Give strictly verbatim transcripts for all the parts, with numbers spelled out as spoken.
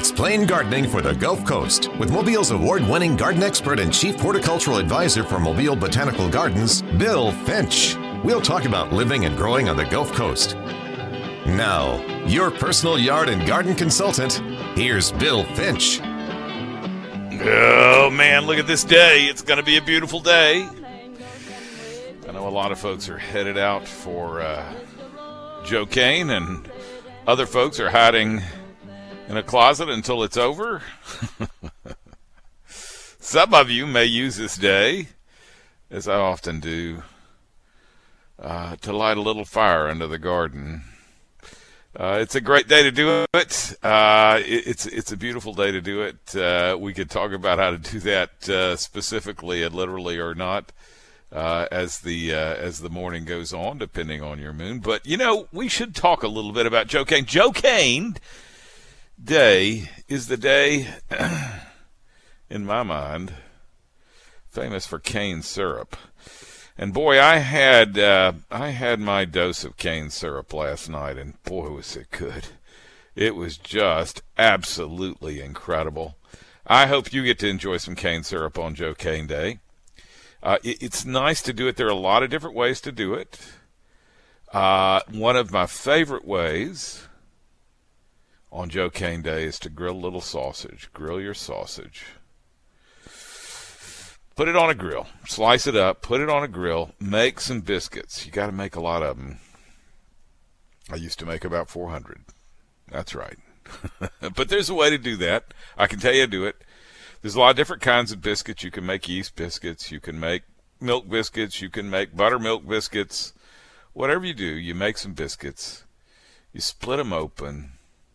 Explain gardening for the Gulf Coast with Mobile's award-winning garden expert and chief horticultural advisor for Mobile Botanical Gardens, Bill Finch. We'll talk about living and growing on the Gulf Coast. Now, your personal yard and garden consultant, here's Bill Finch. Oh, man, look at this day. It's going to be a beautiful day. I know a lot of folks are headed out for uh, Joe Kane, and other folks are hiding in a closet until it's over. Some of you may use this day, as I often do, uh, to light a little fire under the garden. Uh, it's a great day to do it. Uh, it. It's it's a beautiful day to do it. Uh, we could talk about how to do that uh, specifically and literally or not uh, as the uh, as the morning goes on, depending on your moon. But you know, we should talk a little bit about Joe Kane. Joe Kane Day is the day, in my mind, famous for cane syrup. And boy, I had uh, I had my dose of cane syrup last night, and boy, was it good. It was just absolutely incredible. I hope you get to enjoy some cane syrup on Joe Kane Day. Uh, it, it's nice to do it. There are a lot of different ways to do it. Uh, one of my favorite ways on Joe Kane Day is to grill a little sausage. Grill your sausage. Put it on a grill. Slice it up. Put it on a grill. Make some biscuits. You got to make a lot of them. I used to make about four hundred. That's right. But there's a way to do that. I can tell you to do it. There's a lot of different kinds of biscuits. You can make yeast biscuits. You can make milk biscuits. You can make buttermilk biscuits. Whatever you do, you make some biscuits. You split them open.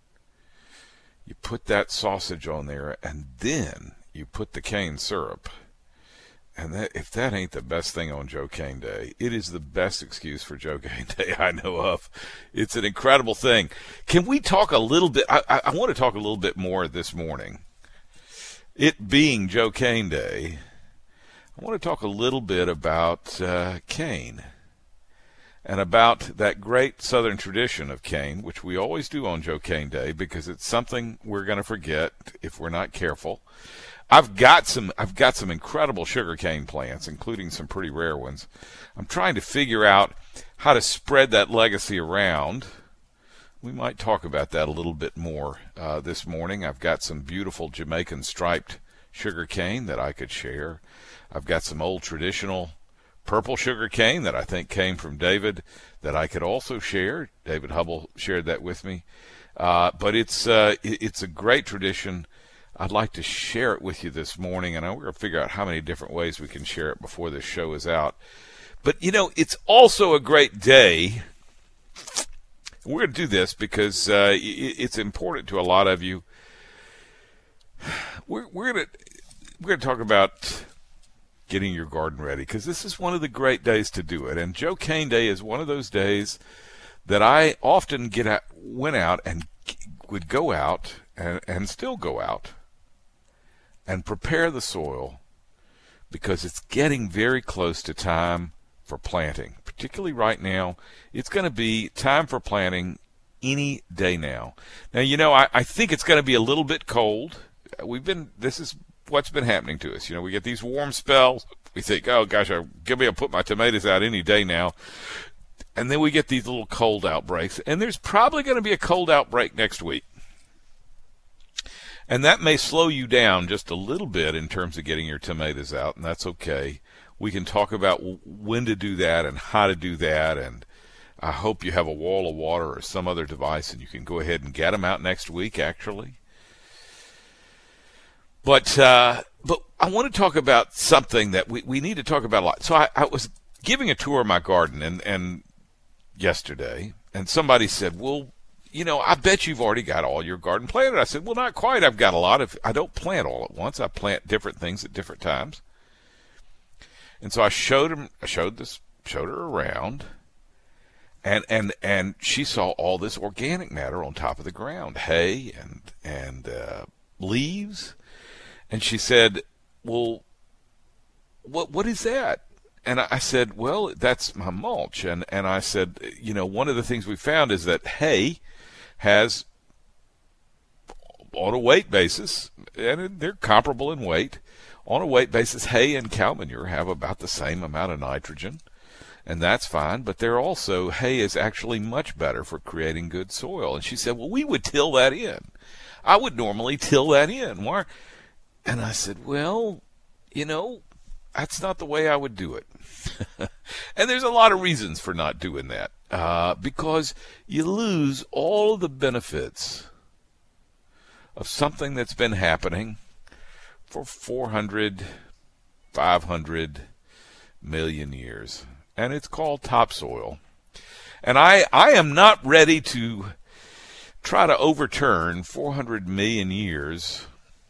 You put that sausage on there, and then you put the cane syrup. And that, if that ain't the best thing on Joe Kane Day, it is the best excuse for Joe Kane Day I know of. It's an incredible thing. Can we talk a little bit? I, I, I want to talk a little bit more this morning. It being Joe Kane Day, I want to talk a little bit about uh, cane and about that great Southern tradition of cane, which we always do on Joe Kane Day because it's something we're going to forget if we're not careful. I've got some I've got some incredible sugarcane plants, including some pretty rare ones. I'm trying to figure out how to spread that legacy around. We might talk about that a little bit more uh, this morning. I've got some beautiful Jamaican striped sugarcane that I could share. I've got some old traditional purple sugarcane that I think came from David that I could also share. David Hubble shared that with me. Uh, but it's uh, it's a great tradition. I'd like to share it with you this morning, and we're going to figure out how many different ways we can share it before this show is out. But, you know, it's also a great day. We're going to do this because uh, it's important to a lot of you. We're, we're going to we're going to talk about getting your garden ready because this is one of the great days to do it. And Joe Kane Day is one of those days that I often get out, went out and would go out and, and still go out and prepare the soil because it's getting very close to time for planting. Particularly right now, it's going to be time for planting any day now. Now, you know, I, I think it's going to be a little bit cold. We've been, this is what's been happening to us. You know, we get these warm spells. We think, oh, gosh, I'm going to be able to put my tomatoes out any day now. And then we get these little cold outbreaks. And there's probably going to be a cold outbreak next week. And that may slow you down just a little bit in terms of getting your tomatoes out, and that's okay. We can talk about when to do that and how to do that, and I hope you have a wall of water or some other device and you can go ahead and get them out next week, actually. But uh, but I want to talk about something that we, we need to talk about a lot. So I, I was giving a tour of my garden and, and yesterday, and somebody said, well, you know, I bet you've already got all your garden planted. I said, well, not quite. I've got a lot of, I don't plant all at once. I plant different things at different times. And so I showed him, I showed this, showed her around, and, and, and she saw all this organic matter on top of the ground, hay and, and, uh, leaves. And she said, well, what, what is that? And I said, well, that's my mulch. And, and I said, you know, one of the things we found is that hay has on a weight basis, and they're comparable in weight, on a weight basis, hay and cow manure have about the same amount of nitrogen, and that's fine, but they're also, hay is actually much better for creating good soil. And she said, well, we would till that in. I would normally till that in. Why? And I said, well, you know, that's not the way I would do it. And there's a lot of reasons for not doing that, uh, because you lose all of the benefits of something that's been happening for four hundred, five hundred million years. And it's called topsoil. And I, I am not ready to try to overturn four hundred million years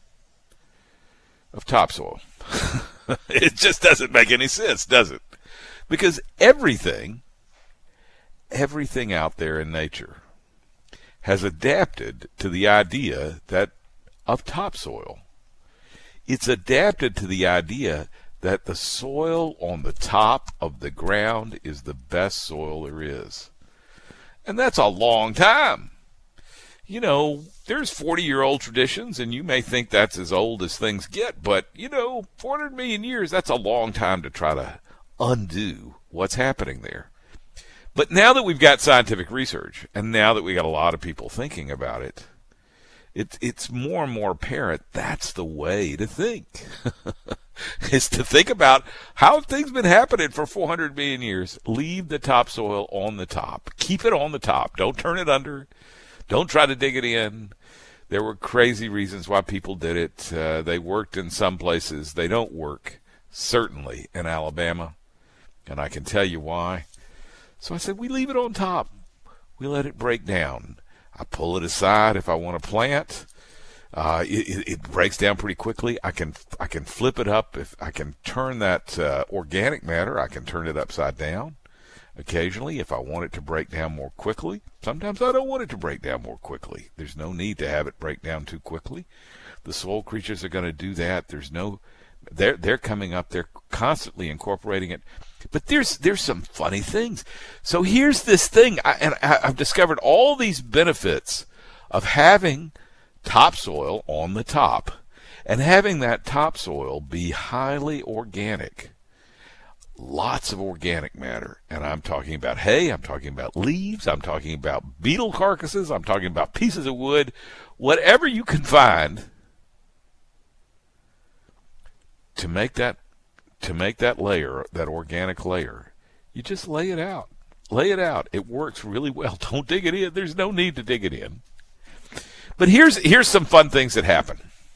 of topsoil. It just doesn't make any sense, does it? Because everything, everything out there in nature has adapted to the idea that of topsoil. It's adapted to the idea that the soil on the top of the ground is the best soil there is. And that's a long time. You know, there's forty-year-old traditions, and you may think that's as old as things get, but, you know, four hundred million years, that's a long time to try to undo what's happening there. But now that we've got scientific research, and now that we got a lot of people thinking about it, it it's more and more apparent that's the way to think. Is to think about how things been happening for four hundred million years. Leave the topsoil on the top. Keep it on the top. Don't turn it under. Don't try to dig it in. There were crazy reasons why people did it. Uh, they worked in some places. They don't work, certainly, in Alabama. And I can tell you why. So I said, we leave it on top. We let it break down. I pull it aside if I want to plant. Uh, it, it breaks down pretty quickly. I can I can flip it up. If I can turn that uh, organic matter, I can turn it upside down occasionally if I want it to break down more quickly. Sometimes I don't want it to break down more quickly. There's no need to have it break down too quickly. The soil creatures are going to do that. There's no, they're they're coming up. They're constantly incorporating it. But there's there's some funny things. So here's this thing, I, and I, I've discovered all these benefits of having topsoil on the top and having that topsoil be highly organic. Lots of organic matter. And I'm talking about hay, I'm talking about leaves, I'm talking about beetle carcasses, I'm talking about pieces of wood, whatever you can find to make that to make that layer, that organic layer. You just lay it out. Lay it out. It works really well. Don't dig it in. There's no need to dig it in. But here's here's some fun things that happen.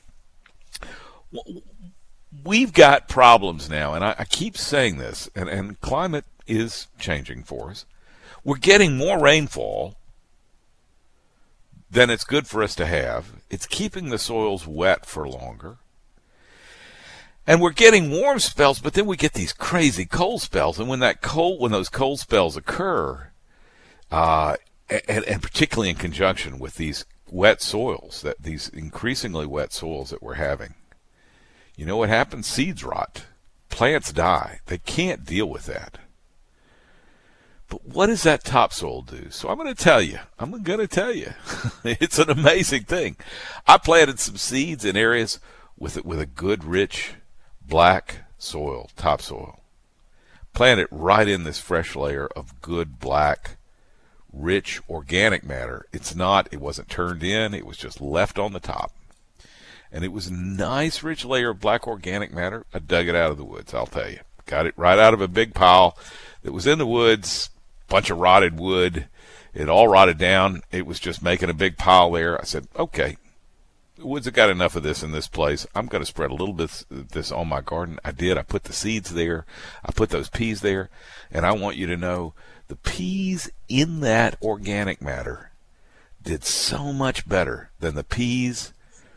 We've got problems now, and I, I keep saying this, and, and climate is changing for us. We're getting more rainfall than it's good for us to have. It's keeping the soils wet for longer. And we're getting warm spells, but then we get these crazy cold spells. And when that cold, when those cold spells occur, uh, and, and particularly in conjunction with these wet soils, that these increasingly wet soils that we're having, you know what happens? Seeds rot. Plants die. They can't deal with that. But what does that topsoil do? So I'm going to tell you. I'm going to tell you. It's an amazing thing. I planted some seeds in areas with with a good, rich, black soil, topsoil. Plant it right in this fresh layer of good, black, rich, organic matter. It's not, it wasn't turned in. It was just left on the top. And it was a nice, rich layer of black organic matter. I dug it out of the woods, I'll tell you. Got it right out of a big pile that was in the woods, bunch of rotted wood. It all rotted down. It was just making a big pile there. I said, okay, the woods have got enough of this in this place. I'm going to spread a little bit of this on my garden. I did. I put the seeds there. I put those peas there. And I want you to know the peas in that organic matter did so much better than the peas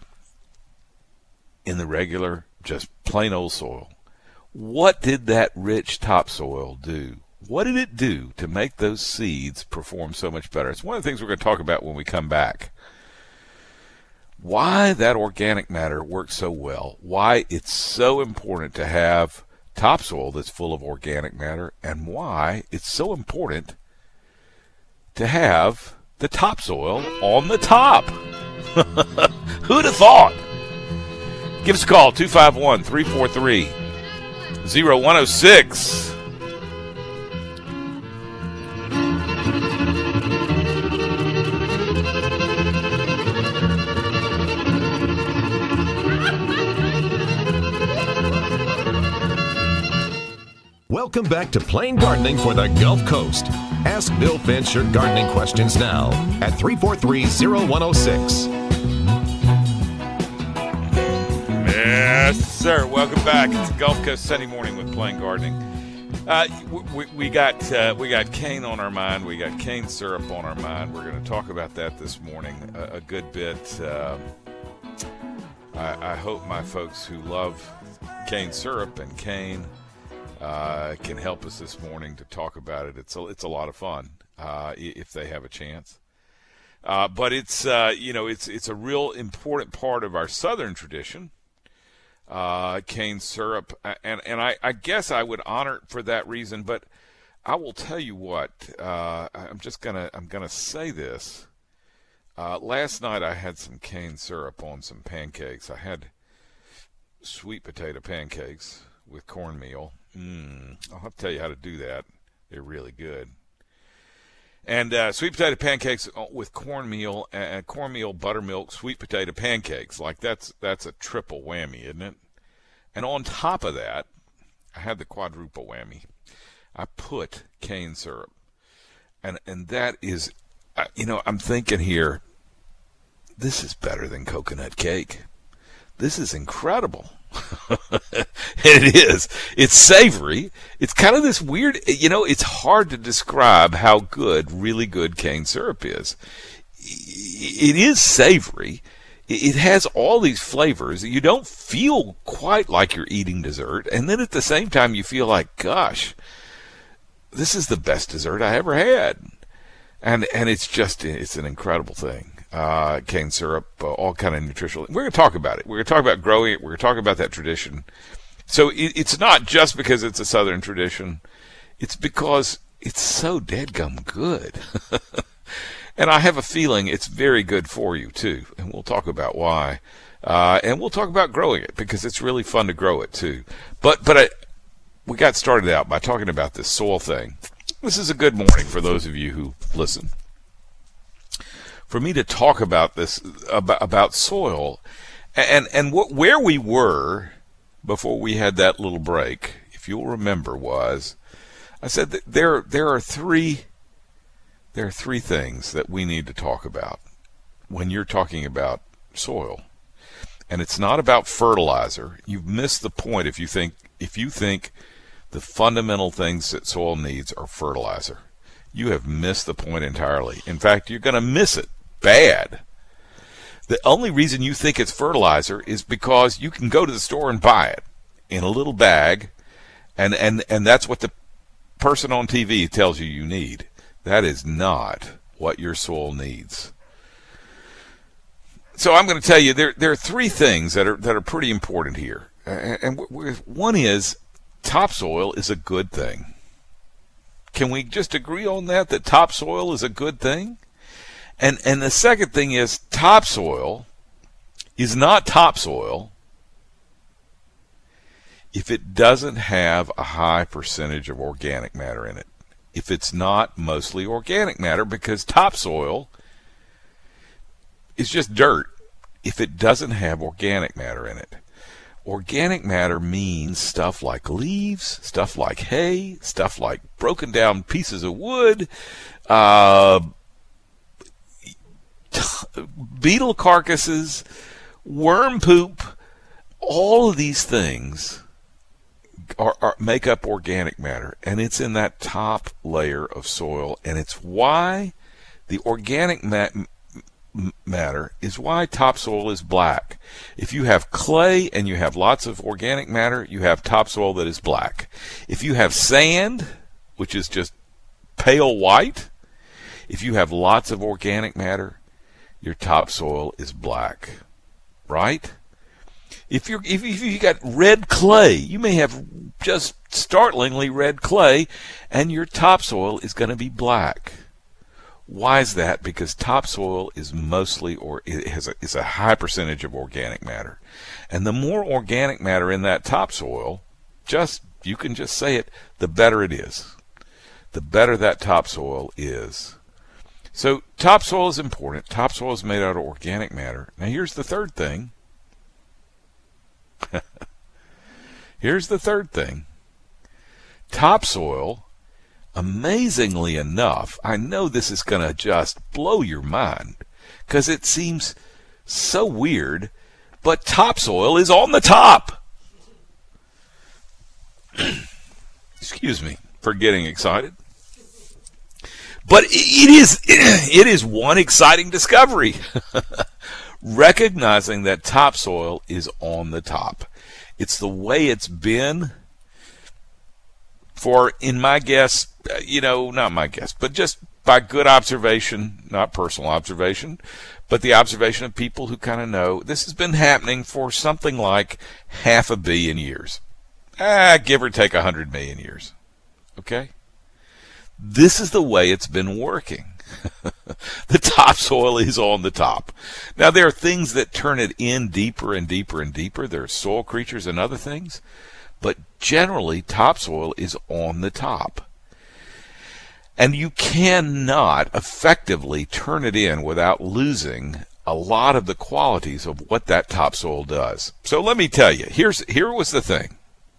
in the regular, just plain old soil. What did that rich topsoil do? What did it do to make those seeds perform so much better? It's one of the things we're going to talk about when we come back. Why that organic matter works so well, why it's so important to have topsoil that's full of organic matter, and why it's so important to have the topsoil on the top. Who'd have thought? Give us a call, two five one, three four three, zero one zero six. Welcome back to Plain Gardening for the Gulf Coast. Ask Bill Finch your gardening questions now at three four three, zero one zero six. Yes, sir. Welcome back. It's Gulf Coast Sunday morning with Plain Gardening. Uh, we, we got uh, we got cane on our mind. We got cane syrup on our mind. We're going to talk about that this morning a, a good bit. Um, I, I hope my folks who love cane syrup and cane uh, can help us this morning to talk about it. It's a, it's a lot of fun uh, if they have a chance. Uh, but it's uh, you know it's it's a real important part of our Southern tradition. Uh, cane syrup, and and I, I guess I would honor it for that reason. But I will tell you what, uh, I'm just gonna I'm gonna say this. Uh, last night I had some cane syrup on some pancakes. I had sweet potato pancakes with cornmeal. Mm, I'll have to tell you how to do that. They're really good. And uh, sweet potato pancakes with cornmeal and cornmeal, buttermilk, sweet potato pancakes. Like that's that's a triple whammy, isn't it? And on top of that, I had the quadruple whammy. I put cane syrup, and and that is, uh, you know, I'm thinking here, this is better than coconut cake. This is incredible. It is. It's savory. It's kind of this weird, you know, it's hard to describe how good, really good cane syrup is. It is savory. It has all these flavors. You don't feel quite like you're eating dessert. And then at the same time, you feel like, gosh, this is the best dessert I ever had. And and it's just, it's an incredible thing. Uh, cane syrup, uh, all kind of nutritional. We're going to talk about it. We're going to talk about growing it. We're going to talk about that tradition. So it, it's not just because it's a Southern tradition. It's because it's so dadgum good. And I have a feeling it's very good for you, too. And we'll talk about why. Uh, and we'll talk about growing it because it's really fun to grow it, too. But, but I, we got started out by talking about this soil thing. This is a good morning for those of you who listen. For me to talk about this, about, about soil, and and what, where we were before we had that little break, if you'll remember, was I said that there there are three there are three things that we need to talk about when you're talking about soil, and it's not about fertilizer. You've missed the point if you think if you think the fundamental things that soil needs are fertilizer. You have missed the point entirely. In fact, you're going to miss it bad. The only reason you think it's fertilizer is because you can go to the store and buy it in a little bag, and, and, and that's what the person on T V tells you you need. That is not what your soil needs. So I'm going to tell you there there are three things that are that are pretty important here, and one is topsoil is a good thing. Can we just agree on that? That topsoil is a good thing? And and the second thing is topsoil is not topsoil if it doesn't have a high percentage of organic matter in it. If it's not mostly organic matter, because topsoil is just dirt if it doesn't have organic matter in it. Organic matter means stuff like leaves, stuff like hay, stuff like broken down pieces of wood, uh, beetle carcasses, worm poop. All of these things are, are make up organic matter, and it's in that top layer of soil, and it's why the organic ma- matter is why topsoil is black. If you have clay and you have lots of organic matter, you have topsoil that is black. If you have sand, which is just pale white, if you have lots of organic matter, your topsoil is black, right? If you're if you got red clay, you may have just startlingly red clay, and your topsoil is going to be black. Why is that? Because topsoil is mostly, or it has a, is a high percentage of organic matter. And the more organic matter in that topsoil, just, you can just say it, the better it is. The better that topsoil is. So topsoil is important. Topsoil is made out of organic matter. Now here's the third thing. Here's the third thing. Topsoil, amazingly enough, I know this is going to just blow your mind because it seems so weird, but topsoil is on the top. Excuse me for getting excited. But it is, it is one exciting discovery. Recognizing that topsoil is on the top. It's the way it's been for, in my guess, you know, not my guess, but just by good observation, not personal observation, but the observation of people who kind of know, this has been happening for something like half a billion years. Ah, give or take a hundred million years. Okay? This is the way it's been working. The topsoil is on the top. Now, there are things that turn it in deeper and deeper and deeper. There are soil creatures and other things. But generally, topsoil is on the top. And you cannot effectively turn it in without losing a lot of the qualities of what that topsoil does. So let me tell you, here's here was the thing.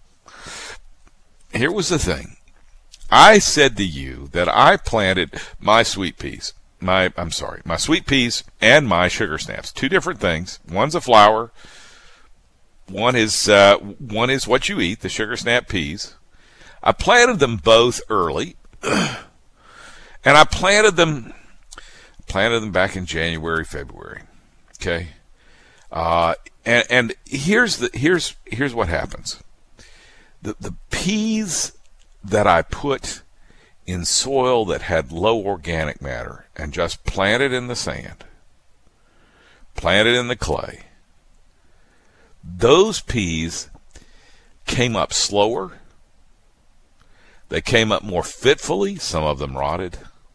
Here was the thing. I said to you that I planted my sweet peas, my, I'm sorry, my sweet peas and my sugar snaps. Two different things. One's a flower. One is, uh, one is what you eat, the sugar snap peas. I planted them both early, and I planted them, planted them back in January, February. Okay. Uh, and, and here's the, here's, here's what happens. The, the peas that I put in soil that had low organic matter and just planted in the sand, planted in the clay, those peas came up slower. They came up more fitfully. Some of them rotted.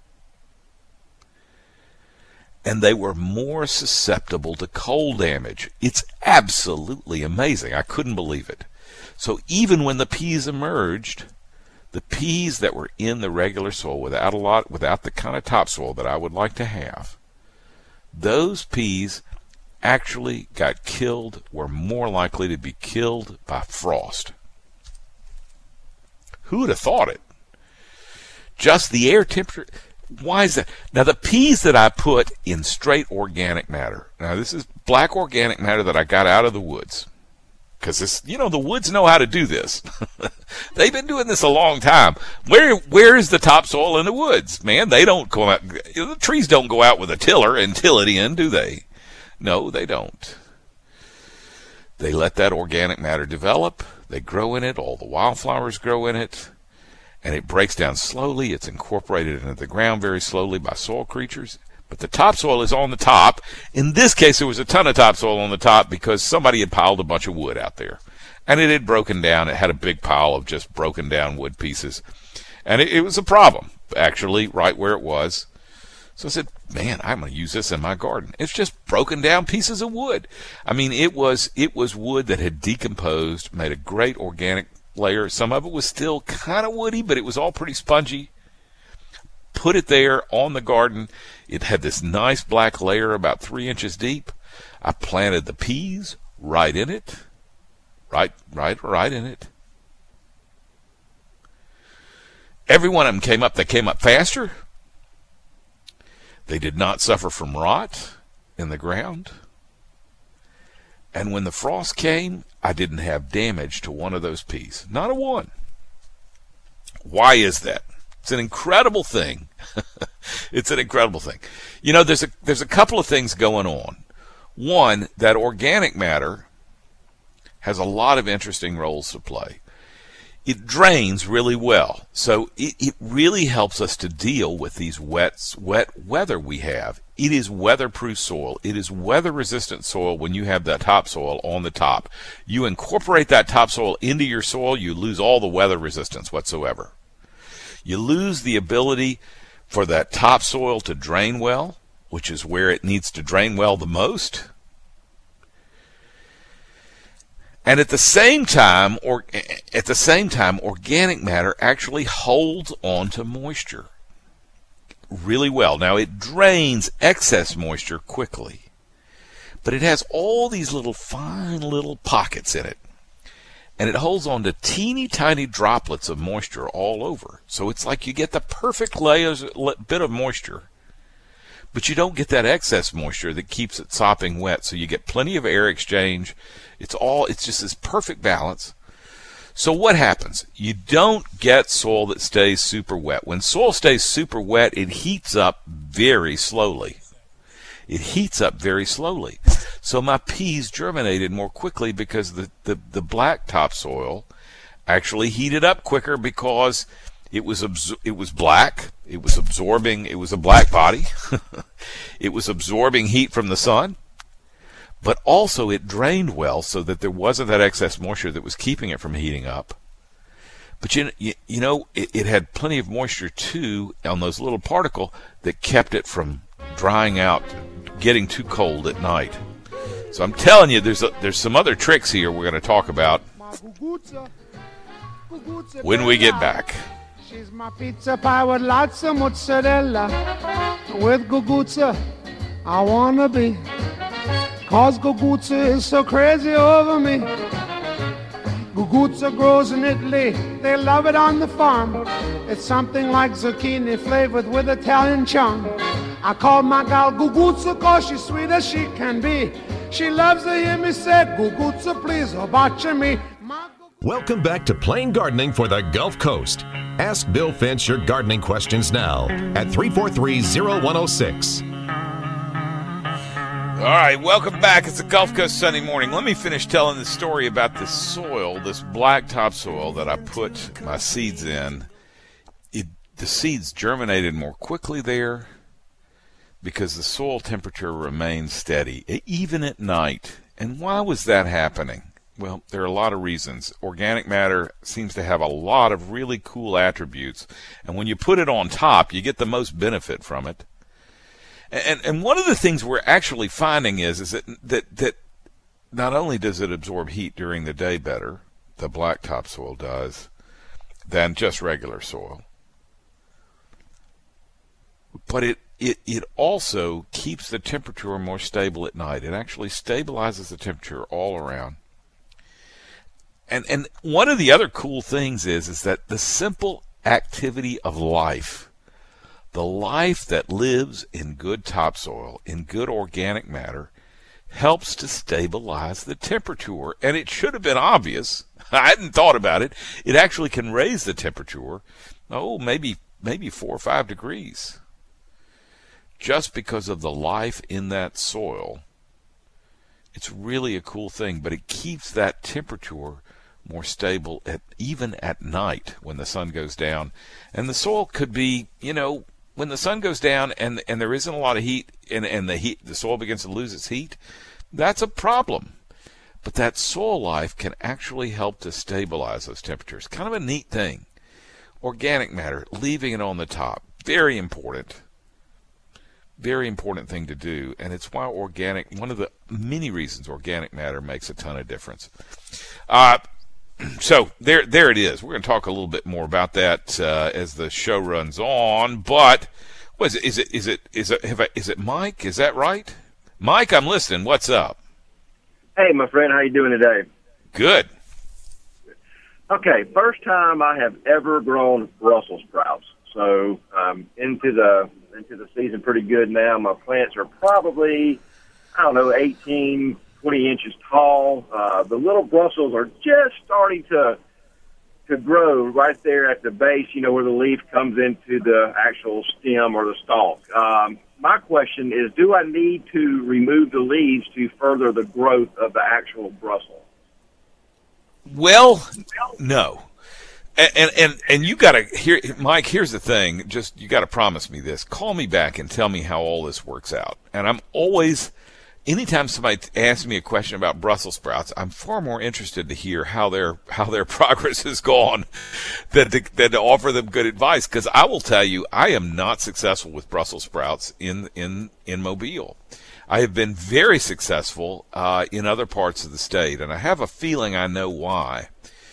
And they were more susceptible to cold damage. It's absolutely amazing. I couldn't believe it. So even when the peas emerged, the peas that were in the regular soil without a lot, without the kind of topsoil that I would like to have, those peas actually got killed, were more likely to be killed by frost. Who would have thought it? Just the air temperature. Why is that? Now, the peas that I put in straight organic matter. Now, this is black organic matter that I got out of the woods. Because this, you know, the woods know how to do this. They've been doing this a long time. Where, where is the topsoil in the woods? Man, they don't go out. The trees don't go out with a tiller and till it in, do they? No, they don't. They let that organic matter develop. They grow in it. All the wildflowers grow in it. And it breaks down slowly. It's incorporated into the ground very slowly by soil creatures. But the topsoil is on the top. In this case, there was a ton of topsoil on the top because somebody had piled a bunch of wood out there. And it had broken down. It had a big pile of just broken down wood pieces. And it, it was a problem, actually, right where it was. So I said, man, I'm going to use this in my garden. It's just broken down pieces of wood. I mean, it was it was wood that had decomposed, made a great organic layer. Some of it was still kind of woody, but it was all pretty spongy. Put it there on the garden. It had this nice black layer about three inches deep. I planted the peas right in it. Right, right, right in it. Every one of them came up. They came up faster. They did not suffer from rot in the ground. And when the frost came, I didn't have damage to one of those peas. Not a one. Why is that? It's an incredible thing. It's an incredible thing. You know, there's a there's a couple of things going on. One, that organic matter has a lot of interesting roles to play. It drains really well, so it, it really helps us to deal with these wet, wet weather we have. It is weatherproof soil. It is weather-resistant soil when you have that topsoil on the top. You incorporate that topsoil into your soil, you lose all the weather resistance whatsoever. You lose the ability for that topsoil to drain well, which is where it needs to drain well the most. And at the same time, or at the same time, organic matter actually holds on to moisture really well. Now, it drains excess moisture quickly, but it has all these little fine little pockets in it, and it holds on to teeny tiny droplets of moisture all over. So it's like you get the perfect layers, bit of moisture, but you don't get that excess moisture that keeps it sopping wet. So you get plenty of air exchange. It's all, it's just this perfect balance. So what happens? You don't get soil that stays super wet. When soil stays super wet, it heats up very slowly. It heats up very slowly. So my peas germinated more quickly because the, the, the black topsoil actually heated up quicker because it was absor- it was black. It was absorbing, it was a black body. It was absorbing heat from the sun. But also it drained well so that there wasn't that excess moisture that was keeping it from heating up. But you, you, you know, it, it had plenty of moisture too on those little particles that kept it from drying out, getting too cold at night. So I'm telling you, there's a, there's some other tricks here we're going to talk about when we get back. She's my pizza pie with lots of mozzarella. With Guguzza, I wanna be. Cause Guguzza is so crazy over me. Guguzza grows in Italy, they love it on the farm. It's something like zucchini flavored with Italian charm. I call my gal Guguzza cause she's sweet as she can be. She loves to hear me say, Guguzza please, oh botcha me. Welcome back to Plain Gardening for the Gulf Coast. Ask Bill Finch your gardening questions now at three four three, zero one zero six. All right, welcome back. It's the Gulf Coast Sunday morning. Let me finish telling the story about this soil, this black topsoil that I put my seeds in. It, the seeds germinated more quickly there because the soil temperature remained steady, even at night. And why was that happening? Well, there are a lot of reasons. Organic matter seems to have a lot of really cool attributes, and when you put it on top, you get the most benefit from it. And and one of the things we're actually finding is is that that that not only does it absorb heat during the day better, the black topsoil does, than just regular soil, but it it it also keeps the temperature more stable at night. It actually stabilizes the temperature all around. And and one of the other cool things is is that the simple activity of life, the life that lives in good topsoil, in good organic matter, helps to stabilize the temperature. And it should have been obvious. I hadn't thought about it. It actually can raise the temperature, oh, maybe maybe four or five degrees, just because of the life in that soil. It's really a cool thing, but it keeps that temperature more stable at even at night when the sun goes down. And the soil could be, you know, when the sun goes down and and there isn't a lot of heat and, and the heat the soil begins to lose its heat, that's a problem. But that soil life can actually help to stabilize those temperatures. Kind of a neat thing. Organic matter, leaving it on the top, very important. Very important thing to do, and it's why organic, one of the many reasons organic matter makes a ton of difference. Uh, so there there it is. We're going to talk a little bit more about that uh, as the show runs on, but what is it? Is it, is it, is it, have I, is it Mike? Is that right? Mike, I'm listening. What's up? Hey, my friend, how you doing today? Good. Okay, first time I have ever grown Brussels sprouts. So um, into the into the season pretty good now. My plants are probably, I don't know, eighteen, twenty inches tall. Uh, the little Brussels are just starting to to grow right there at the base, you know, where the leaf comes into the actual stem or the stalk. Um, my question is, do I need to remove the leaves to further the growth of the actual Brussels? Well, no. And and and, and you got to hear, Mike. Here's the thing. Just you got to promise me this. Call me back and tell me how all this works out. And I'm always anytime somebody asks me a question about Brussels sprouts, I'm far more interested to hear how their how their progress has gone than to, than to offer them good advice. Because I will tell you, I am not successful with Brussels sprouts in in in Mobile. I have been very successful uh, in other parts of the state, and I have a feeling I know why.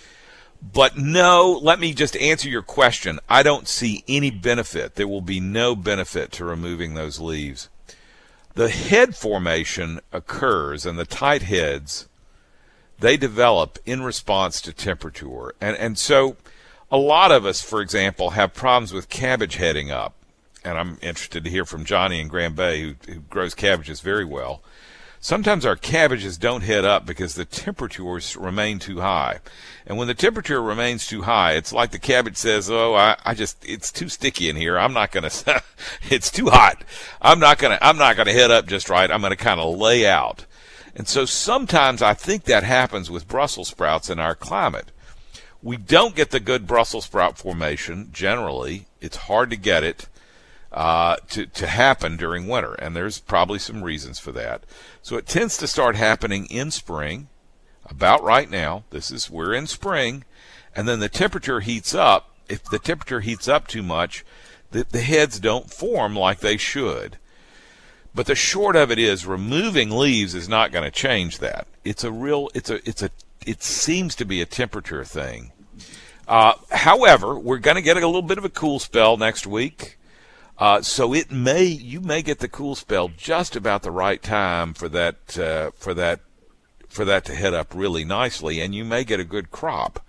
But no, let me just answer your question. I don't see any benefit. There will be no benefit to removing those leaves. The head formation occurs, and the tight heads, they develop in response to temperature. And, and so a lot of us, for example, have problems with cabbage heading up. And I'm interested to hear from Johnny in Grand Bay, who, who grows cabbages very well. Sometimes our cabbages don't head up because the temperatures remain too high. And when the temperature remains too high, it's like the cabbage says, oh, I, I just, it's too sticky in here. I'm not going to, it's too hot. I'm not going to, I'm not going to head up just right. I'm going to kind of lay out. And so sometimes I think that happens with Brussels sprouts in our climate. We don't get the good Brussels sprout formation generally. It's hard to get it. Uh, to, to happen during winter, and there's probably some reasons for that. So it tends to start happening in spring, about right now. This is, we're in spring, and then the temperature heats up. If the temperature heats up too much, the, the heads don't form like they should. But the short of it is, removing leaves is not going to change that. It's a real, it's a, it's a, it seems to be a temperature thing. Uh, however, we're going to get a little bit of a cool spell next week. Uh, so it may, you may get the cool spell just about the right time for that, uh, for that, for that to head up really nicely, and you may get a good crop.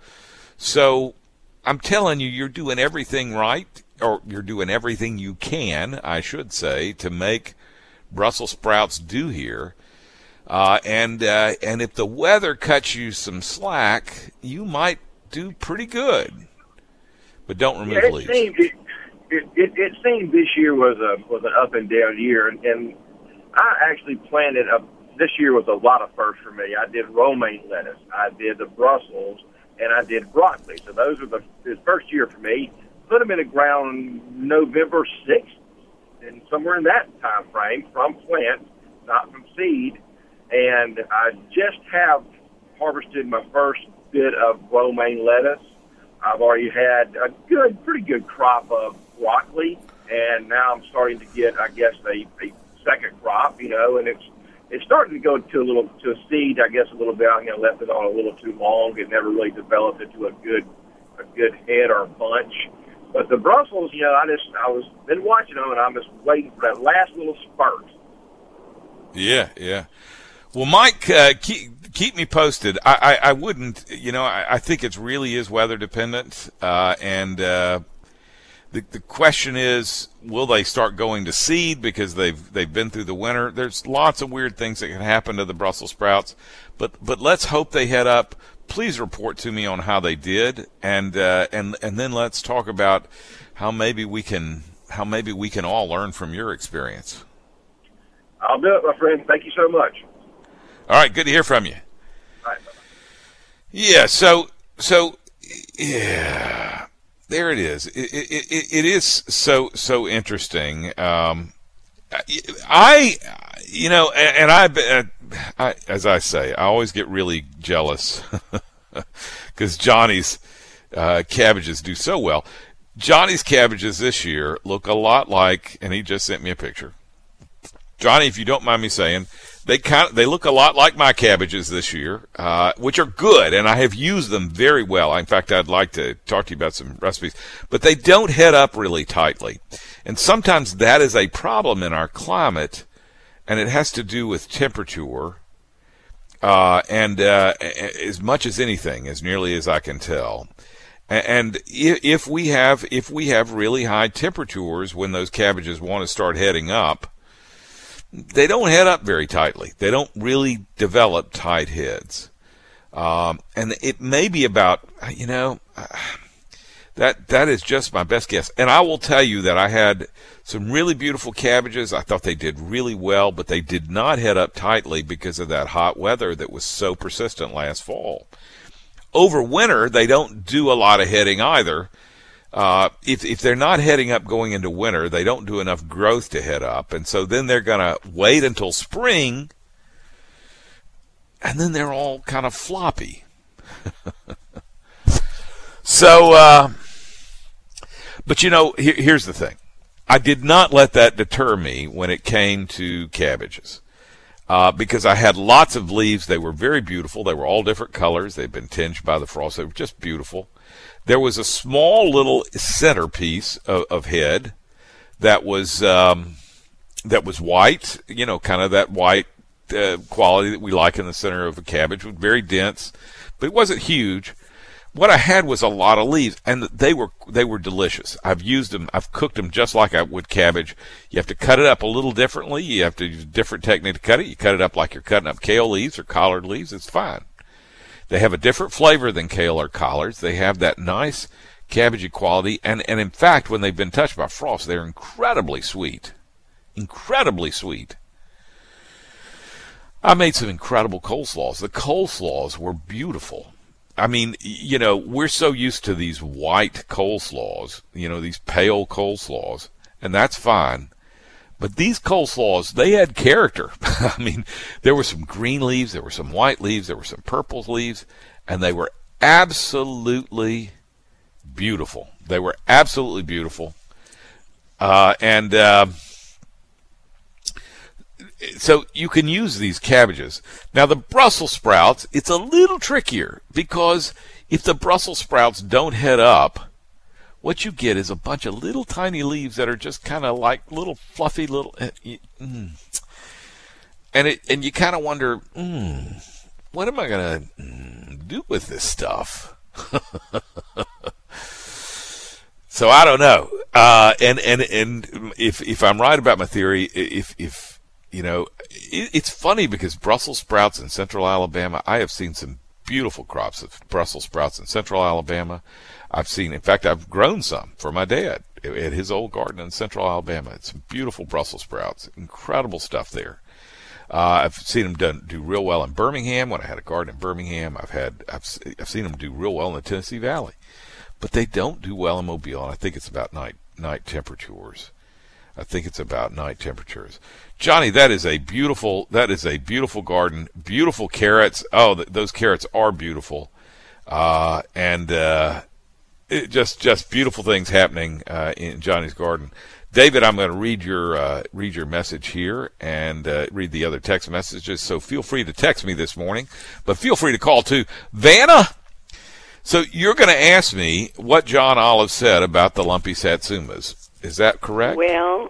So I'm telling you, you're doing everything right, or you're doing everything you can, I should say, to make Brussels sprouts do here. Uh, and, uh, and if the weather cuts you some slack, you might do pretty good. But don't remove yeah, it leaves. Seemed, it, it, it, it seemed this year was a was an up and down year, and, and I actually planted a. This year was a lot of firsts for me. I did romaine lettuce, I did the Brussels, and I did broccoli. So those were the, the first year for me. Put them in the ground November sixth, and somewhere in that time frame, from plant, not from seed. And I just have harvested my first bit of romaine lettuce. I've already had a good, pretty good crop of broccoli, and now I'm starting to get, I guess, a, a second crop, you know, and it's it's starting to go to a little to a seed, I guess, a little bit. I you know, left it on a little too long. It never really developed into a good a good head or bunch. But the Brussels, you know, I just I was been watching them, and I'm just waiting for that last little spurt. Yeah, yeah. Well, Mike, uh, keep keep me posted. I, I, I wouldn't, you know, I, I think it really is weather dependent, uh, and uh, the the question is, will they start going to seed because they've they've been through the winter? There's lots of weird things that can happen to the Brussels sprouts, but but let's hope they head up. Please report to me on how they did, and uh, and and then let's talk about how maybe we can how maybe we can all learn from your experience. I'll do it, my friend. Thank you so much. All right, good to hear from you. All right, bye-bye. Yeah, so so yeah, there it is. It it, it, it is so so interesting. Um, I you know, and I, I as I say, I always get really jealous because Johnny's uh, cabbages do so well. Johnny's cabbages this year look a lot like, and he just sent me a picture. Johnny, if you don't mind me saying, they kind of, they look a lot like my cabbages this year, uh, which are good, and I have used them very well. In fact, I'd like to talk to you about some recipes, but they don't head up really tightly, and sometimes that is a problem in our climate, and it has to do with temperature, uh, and uh, as much as anything, as nearly as I can tell. And if we have if we have really high temperatures when those cabbages want to start heading up, they don't head up very tightly. They don't really develop tight heads. Um, and it may be about, you know, that that is just my best guess. And I will tell you that I had some really beautiful cabbages. I thought they did really well, but they did not head up tightly because of that hot weather that was so persistent last fall. Over winter, they don't do a lot of heading either. Uh, if if they're not heading up going into winter, they don't do enough growth to head up, and so then they're going to wait until spring and then they're all kind of floppy. so, uh, but you know, here, here's the thing. I did not let that deter me when it came to cabbages. Uh, because I had lots of leaves. They were very beautiful. They were all different colors. They'd been tinged by the frost. They were just beautiful. There was a small little centerpiece of, of head that was um, that was white, you know, kind of that white uh, quality that we like in the center of a cabbage. It was very dense, but it wasn't huge. What I had was a lot of leaves, and they were they were delicious. I've used them. I've cooked them just like I would cabbage. You have to cut it up a little differently. You have to use a different technique to cut it. You cut it up like you're cutting up kale leaves or collard leaves. It's fine. They have a different flavor than kale or collards. They have that nice cabbagey quality, and, and in fact, when they've been touched by frost, they're incredibly sweet. Incredibly sweet. I made some incredible coleslaws. The coleslaws were beautiful. I mean, you know, we're so used to these white coleslaws, you know, these pale coleslaws, and that's fine. But these coleslaws, they had character. I mean, there were some green leaves, there were some white leaves, there were some purple leaves, and they were absolutely beautiful. They were absolutely beautiful. Uh, and uh, so you can use these cabbages. Now, the Brussels sprouts, it's a little trickier because if the Brussels sprouts don't head up, what you get is a bunch of little tiny leaves that are just kind of like little fluffy little, uh, mm. and it and you kind of wonder, mm, what am I gonna mm, do with this stuff? So I don't know. Uh, and and and if if I'm right about my theory, if if you know, it, it's funny because Brussels sprouts in Central Alabama, I have seen some beautiful crops of Brussels sprouts in Central Alabama. I've seen, in fact, I've grown some for my dad at his old garden in Central Alabama. It's some beautiful Brussels sprouts, incredible stuff there. Uh, I've seen them done, do real well in Birmingham. When I had a garden in Birmingham, I've had I've, I've seen them do real well in the Tennessee Valley, but they don't do well in Mobile. And I think it's about night night temperatures. I think it's about night temperatures. Johnny, that is a beautiful that is a beautiful garden. Beautiful carrots. Oh, th- those carrots are beautiful, uh, and. Uh, It just just beautiful things happening uh, in Johnny's garden. David, I'm going to read your uh, read your message here and uh, read the other text messages. So feel free to text me this morning, but feel free to call too. Vanna, so you're going to ask me what John Olive said about the lumpy satsumas. Is that correct? Well,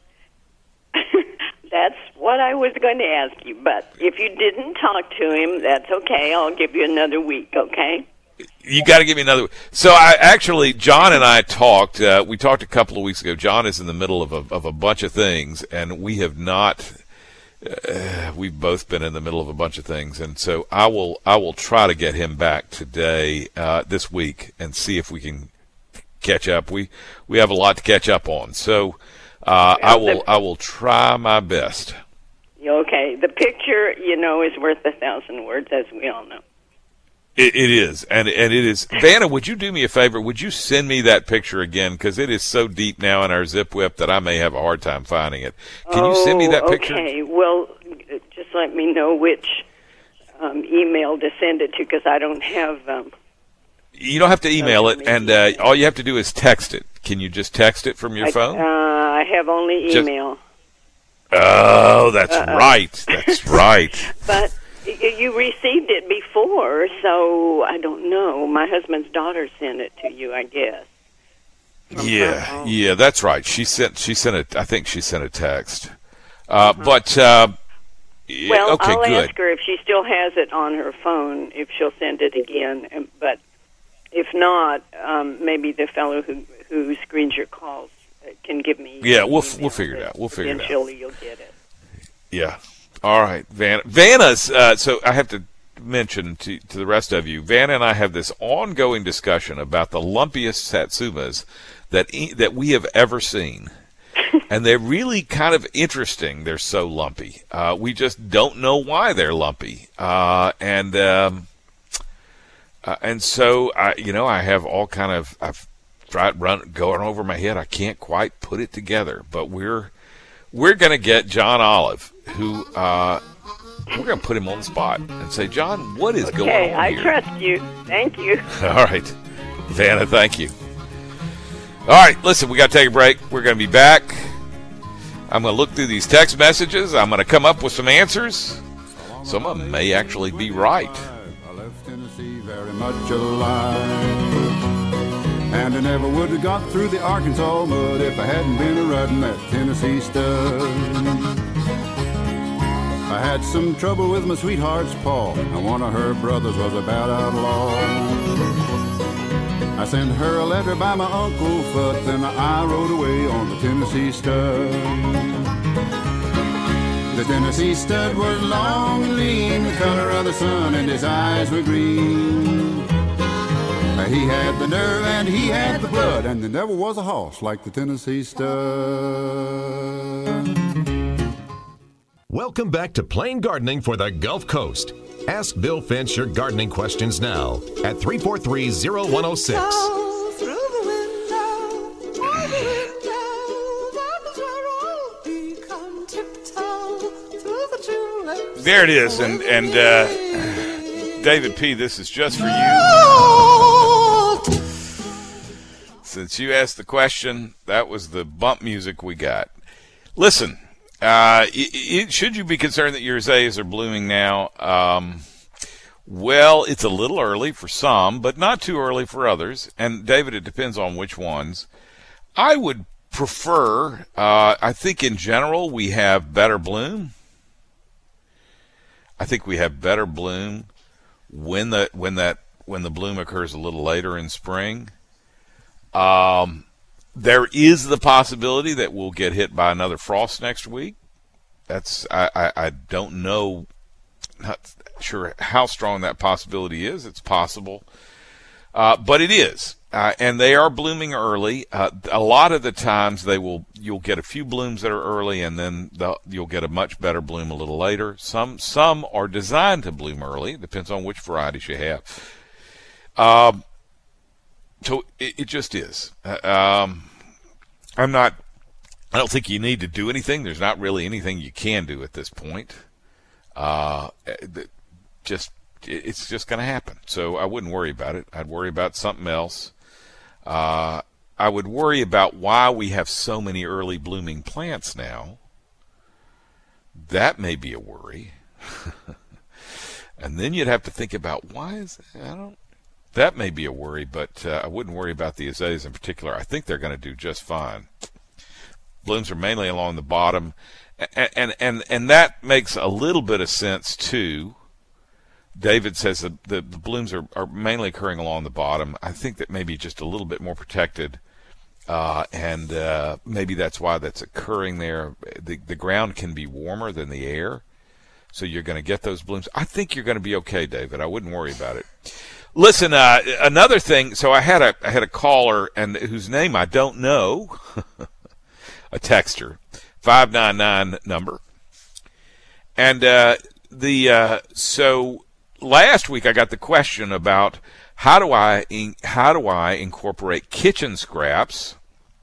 that's what I was going to ask you. But if you didn't talk to him, that's okay. I'll give you another week, okay? You got to give me another. So I actually, John and I talked. Uh, we talked a couple of weeks ago. John is in the middle of a of a bunch of things, and we have not. Uh, we've both been in the middle of a bunch of things, and so I will I will try to get him back today, uh, this week, and see if we can catch up. We we have a lot to catch up on, so uh, I will I will try my best. Okay, the picture, you know, is worth a thousand words, as we all know. It, it is, and and it is. Vanna, would you do me a favor? Would you send me that picture again? Because it is so deep now in our zip whip that I may have a hard time finding it. Can oh, you send me that picture? Okay, well, just let me know which um, email to send it to, because I don't have... Um, you don't have to email it, and uh, all you have to do is text it. Can you just text it from your I, phone? Uh, I have only email. Just, oh, that's Uh-oh. right. That's right. But... You received it before, so I don't know. My husband's daughter sent it to you, I guess. Yeah, yeah, that's right. She sent. She sent it. I think she sent a text. Uh, uh-huh. But uh, well, okay, I'll good. ask her if she still has it on her phone, if she'll send it again. But if not, um, maybe the fellow who who screens your calls can give me. Yeah, we'll we'll figure it out. We'll figure it out. Eventually, you'll get it. Yeah. All right, Vanna. Vanna's, uh, so I have to mention to, to the rest of you, Vanna and I have this ongoing discussion about the lumpiest satsumas that that we have ever seen. And they're really kind of interesting. They're so lumpy. Uh, we just don't know why they're lumpy. Uh, and um, uh, and so, I, you know, I have all kind of, I've tried run, going over my head. I can't quite put it together, but we're, we're going to get John Olive, who uh, We're going to put him on the spot and say, John, what is okay, going on I here? trust you. Thank you. All right. Vanna, thank you. All right, listen, we got to take a break. We're going to be back. I'm going to look through these text messages. I'm going to come up with some answers. Some of them may actually be right. I left Tennessee very much alive. And I never would have got through the Arkansas mud if I hadn't been a riding that Tennessee stud. I had some trouble with my sweetheart's paw, and one of her brothers was a bad outlaw. I sent her a letter by my Uncle Fudd, then I rode away on the Tennessee stud. The Tennessee stud was long and lean, the color of the sun, and his eyes were green. He had the nerve and he had the blood, and there never was a horse like the Tennessee stud. Welcome back to Plain Gardening for the Gulf Coast. Ask Bill Finch your gardening questions now at three four three, zero one zero six. There it is, and and uh, David P., this is just for you. Since you asked the question, that was the bump music we got. Listen, uh, it, it, should you be concerned that your azaleas are blooming now? Um, well, it's a little early for some, but not too early for others. And, David, it depends on which ones. I would prefer, uh, I think in general we have better bloom. I think we have better bloom when the when that when the bloom occurs a little later in spring. Um, there is the possibility that we'll get hit by another frost next week. That's I, I, I don't know, not sure how strong that possibility is. It's possible, uh, but it is, uh, and they are blooming early. Uh, a lot of the times they will you'll get a few blooms that are early, and then the, you'll get a much better bloom a little later. Some some are designed to bloom early. It depends on which varieties you have. Um. So it, it just is. Uh, um, I'm not. I don't think you need to do anything. There's not really anything you can do at this point. Uh, just it's just going to happen. So I wouldn't worry about it. I'd worry about something else. Uh, I would worry about why we have so many early blooming plants now. That may be a worry. And then you'd have to think about why is I don't. That may be a worry, but uh, I wouldn't worry about the azaleas in particular. I think they're going to do just fine. Blooms are mainly along the bottom, and, and and and that makes a little bit of sense too. David says that the, the blooms are, are mainly occurring along the bottom. I think that maybe just a little bit more protected, uh, and uh, maybe that's why that's occurring there. The the ground can be warmer than the air, so you're going to get those blooms. I think you're going to be okay, David. I wouldn't worry about it. Listen, uh, another thing. So I had a I had a caller, and whose name I don't know, a texter, five nine nine number, and uh, the uh, so last week I got the question about how do I in, how do I incorporate kitchen scraps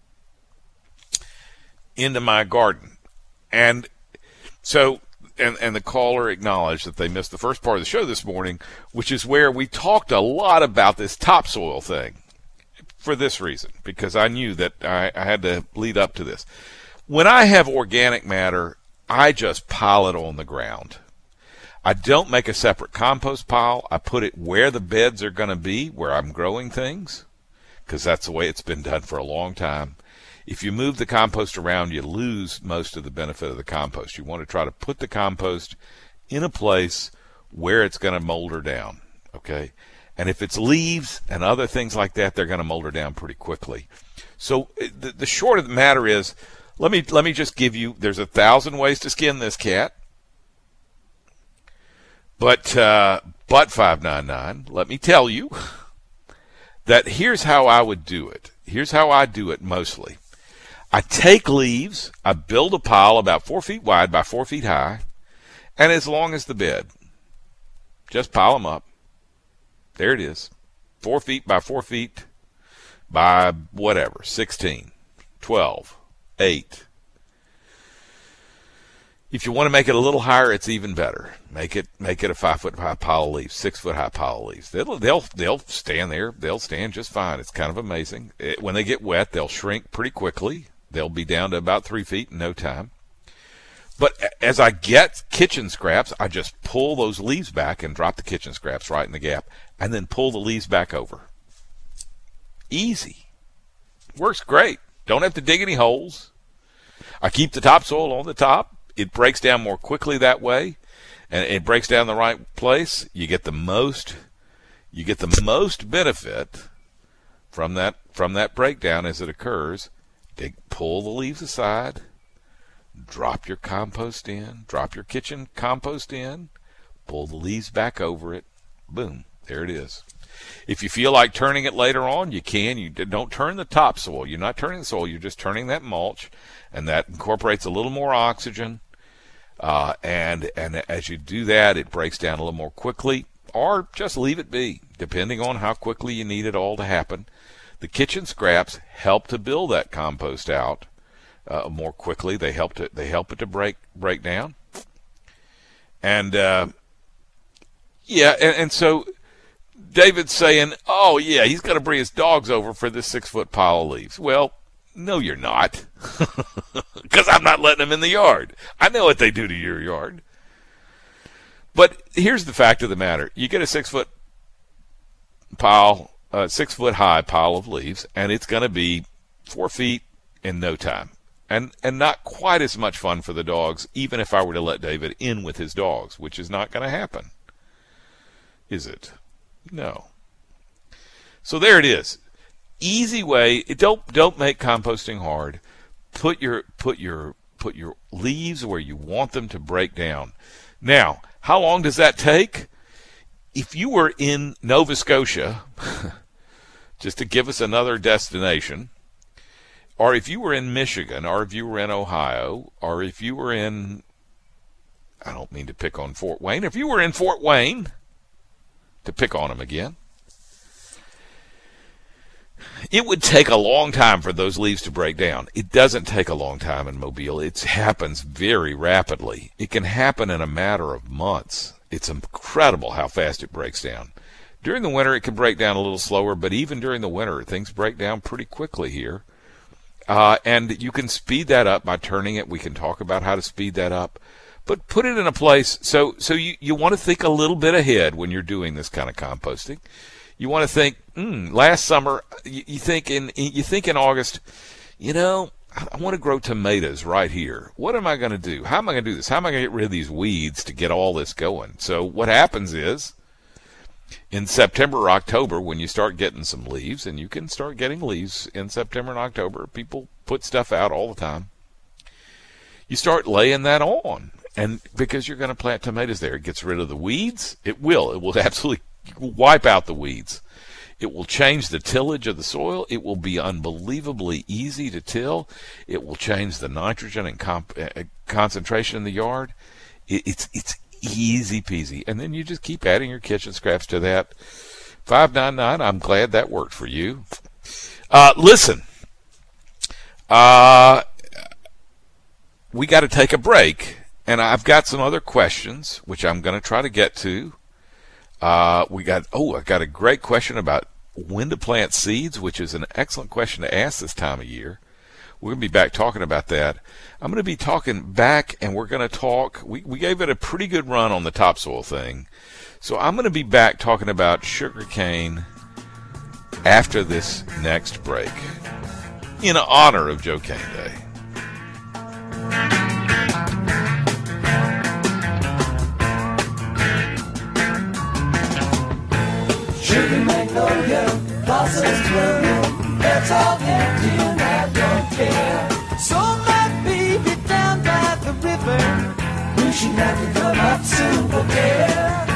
into my garden, and so. And, and the caller acknowledged that they missed the first part of the show this morning, which is where we talked a lot about this topsoil thing for this reason, because I knew that I, I had to lead up to this. When I have organic matter, I just pile it on the ground. I don't make a separate compost pile. I put it where the beds are going to be, where I'm growing things, because that's the way it's been done for a long time. If you move the compost around, you lose most of the benefit of the compost. You want to try to put the compost in a place where it's going to molder down, okay? And if it's leaves and other things like that, they're going to molder down pretty quickly. So the, the short of the matter is, let me let me just give you, there's a thousand ways to skin this cat. But, uh, but five nine nine, let me tell you that here's how I would do it. Here's how I do it mostly. I take leaves, I build a pile about four feet wide by four feet high, and as long as the bed. Just pile them up. There it is. Four feet by four feet by whatever, sixteen, twelve, eight. If you want to make it a little higher, it's even better. Make it make it a five foot high pile of leaves, six foot high pile of leaves. They'll they'll they'll stand there. They'll stand just fine. It's kind of amazing. It, when they get wet, they'll shrink pretty quickly. They'll be down to about three feet in no time. But as I get kitchen scraps, I just pull those leaves back and drop the kitchen scraps right in the gap, and then pull the leaves back over. Easy. Works great. Don't have to dig any holes. I keep the topsoil on the top. It breaks down more quickly that way, and it breaks down the right place. You get the most, you get the most benefit from that from that breakdown as it occurs. Dig, pull the leaves aside, drop your compost in, drop your kitchen compost in, pull the leaves back over it. Boom, there it is. If you feel like turning it later on, you can. You don't turn the topsoil. You're not turning the soil. You're just turning that mulch, and that incorporates a little more oxygen. Uh, and and as you do that, it breaks down a little more quickly, or just leave it be, depending on how quickly you need it all to happen. The kitchen scraps help to build that compost out uh, more quickly. They help to they help it to break break down. And uh, yeah, and, and so David's saying, "Oh yeah, he's going to bring his dogs over for this six foot pile of leaves." Well, no, you're not. Because I'm not letting them in the yard. I know what they do to your yard. But here's the fact of the matter. You get a six-foot pile, uh, six-foot-high pile of leaves, and it's going to be four feet in no time. And and not quite as much fun for the dogs, even if I were to let David in with his dogs, which is not going to happen. Is it? No. So there it is. Easy way. Don't don't make composting hard. Put your put your put your leaves where you want them to break down. Now, how long does that take? If you were in Nova Scotia, just to give us another destination, or if you were in Michigan, or if you were in Ohio, or if you were in, I don't mean to pick on Fort Wayne, if you were in Fort Wayne, to pick on them again, it would take a long time for those leaves to break down. It doesn't take a long time in Mobile. It happens very rapidly. It can happen in a matter of months. It's incredible how fast it breaks down. During the winter, it can break down a little slower, but even during the winter, things break down pretty quickly here. Uh, and you can speed that up by turning it. We can talk about how to speed that up. But put it in a place, so so you, you want to think a little bit ahead when you're doing this kind of composting. You want to think, mm, last summer, you, you think in you think in August, you know, I want to grow tomatoes right here. What am I going to do? How am I going to do this? How am I going to get rid of these weeds to get all this going? So what happens is, in September or October, when you start getting some leaves, and you can start getting leaves in September and October, people put stuff out all the time, you start laying that on. And because you're going to plant tomatoes there, it gets rid of the weeds. It will. It will absolutely wipe out the weeds. It will change the tillage of the soil. It will be unbelievably easy to till. It will change the nitrogen and comp- uh, concentration in the yard. It, it's it's easy peasy. And then you just keep adding your kitchen scraps to that. five ninety-nine, I'm glad that worked for you. Uh, listen, uh, we got to take a break. And I've got some other questions, which I'm going to try to get to. Uh, we got, oh, I got a great question about when to plant seeds, which is an excellent question to ask this time of year. We're going to be back talking about that. I'm going to be talking back, and we're going to talk, we, we gave it a pretty good run on the topsoil thing. So I'm going to be back talking about sugarcane after this next break in honor of Joe Cane Day. Sugar magnolia, blossoms bloom, that's all empty and I don't care. So my baby down by the river, wishing I could come up soon for care.